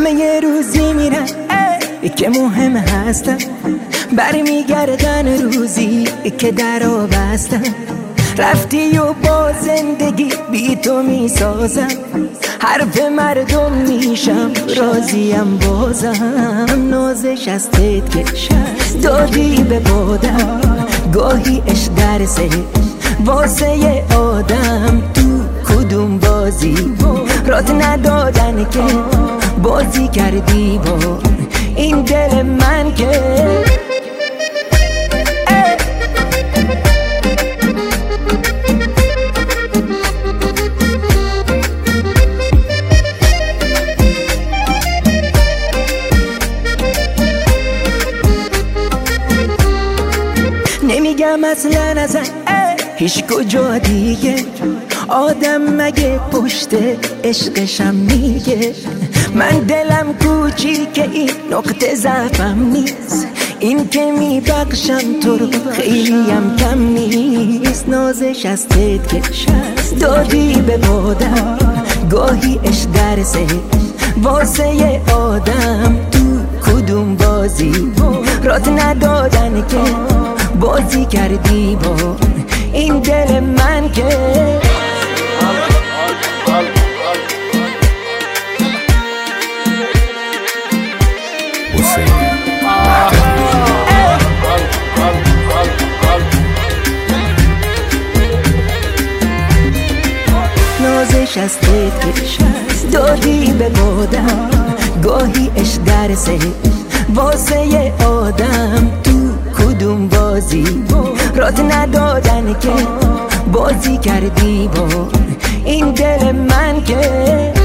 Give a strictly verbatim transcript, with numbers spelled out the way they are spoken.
همه یه روزی میرن که مهم هستن، برمیگردن روزی که درو بستن. رفتی و با زندگی بی تو میسازم، حرف مردم میشم راضیم بازم. نازش از تت که دادی به بادم، گاهی اش درسه واسه ی آدم. تو کدوم بازی رات ندادن که بازی کردی با این دل من که نمیگم اصلا ازن هیچ کجا دیگه، آدم مگه پشت عشقشم میگه. من دلم کوچیکه این نقطه ضعفم نیست، این که میبخشم تو رو خیلیم کم نیست. نازش از تت که دادی به بادم، گاهی اش درسه واسه ی آدم. تو کدوم بازی رات ندادن که بازی کردی با این دل من که نازش از تت دادی به بادم، گاهی اش درسه واسه ی آدم. تو کدوم بازی رات ندادن که بازی کردی با این دل من که